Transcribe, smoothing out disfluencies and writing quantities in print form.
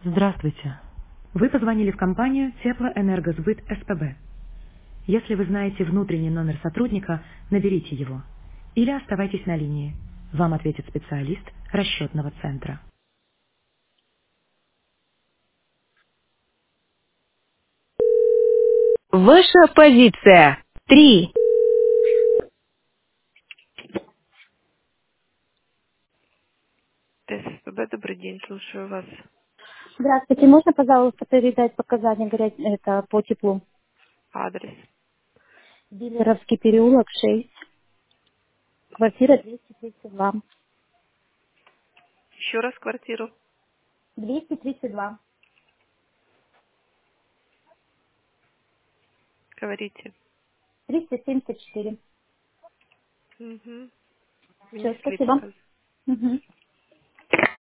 Здравствуйте. Вы позвонили в компанию Теплоэнергосбыт СПБ. Если вы знаете внутренний номер сотрудника, наберите его. Или оставайтесь на линии. Вам ответит специалист расчетного центра. Ваша позиция. 3. ТСПБ, добрый день, слушаю вас. Здравствуйте, можно, пожалуйста, передать показания это по теплу? Адрес. Дилеровский переулок, 6, квартира 232. Еще раз квартиру. 232. Говорите. 374. Угу. Все, Внесли спасибо. показ. Мгм.